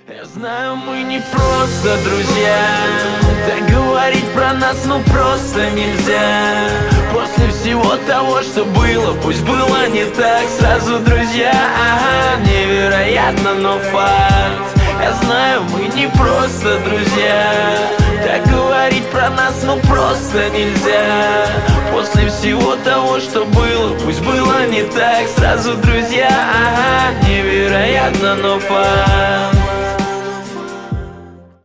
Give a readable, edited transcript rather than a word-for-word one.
Я знаю, мы не просто друзья, так говорить про нас ну просто нельзя. После всего того, что было, пусть было не так, сразу друзья, ага, невероятно, но факт. Я знаю, мы не просто друзья, так говорить про нас ну просто нельзя. После всего того, что было, пусть было не так, сразу друзья, ага, невероятно, но факт.